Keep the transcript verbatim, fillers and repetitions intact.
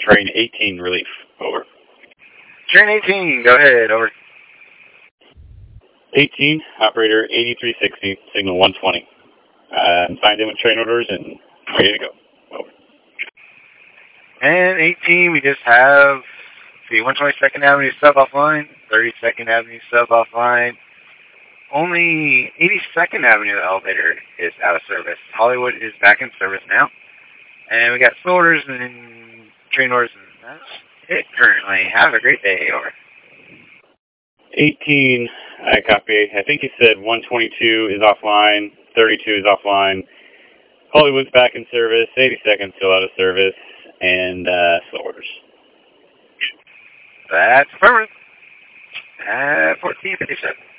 Train eighteen, relief. Over. Train eighteen, go ahead, over. eighteen, operator eighty-three sixty, signal one twenty. Uh, I'm signed in with train orders and ready to go. Over. And eighteen, we just have, see, one twenty-second Avenue sub offline, thirty-second Avenue sub offline. Only eighty-second Avenue elevator is out of service. Hollywood is back in service now. And we got slow orders and train orders, and that's it currently. Have a great day, over. eighteen, I copy. I think you said one twenty-two is offline, thirty-two is offline. Hollywood's back in service, eighty-second still out of service, and uh, slow orders. That's affirmative. At fourteen fifty-seven.